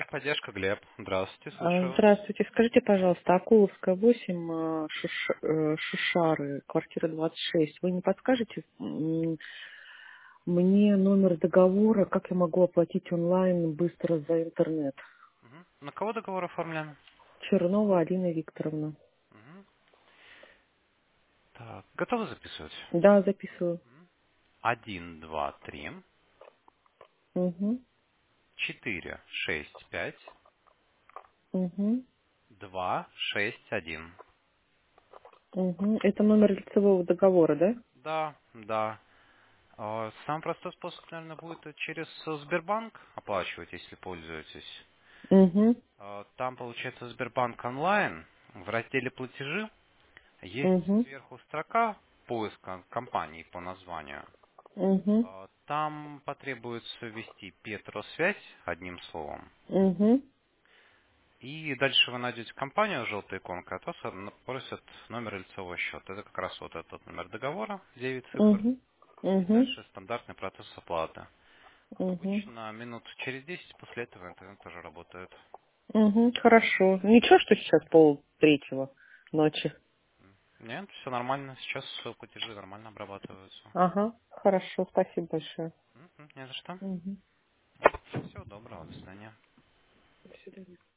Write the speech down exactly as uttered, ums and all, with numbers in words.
Поддержка, Глеб. Здравствуйте, А, слушаю вас. Здравствуйте. Скажите, пожалуйста, Акуловская, восемь, а, Шуш- э, Шушары, квартира двадцать шесть. Вы не подскажете м, мне номер договора, как я могу оплатить онлайн быстро за интернет? Мгм. На кого договор оформлен? Чернова Алина Викторовна. Мгм. Так, готовы записывать? Да, записываю. Один, два, три, Угу, четыре, шесть, пять, угу, два, шесть, один. угу. Это номер лицевого договора, да? Да, да. А, Самый простой способ, наверное, будет через Сбербанк оплачивать, если пользуетесь. Угу, А, Там, получается, Сбербанк онлайн. В разделе платежи есть угу, сверху строка поиска компании по названию. угу, А, Там потребуется ввести Петросвязь одним словом. угу, И дальше вы найдете компанию желтой иконкой, а то со- просят номер лицевого счета. Это как раз вот этот номер договора, девять цифр. угу, И угу, дальше стандартный процесс оплаты. угу. Обычно минут через десять после этого интернет тоже работает. Угу, хорошо. Ничего, что сейчас пол третьего ночи. Нет, все нормально. Сейчас платежи нормально обрабатываются. Ага, хорошо, спасибо большое. Мгм, не за что. Угу. Всего доброго, до свидания. До свидания.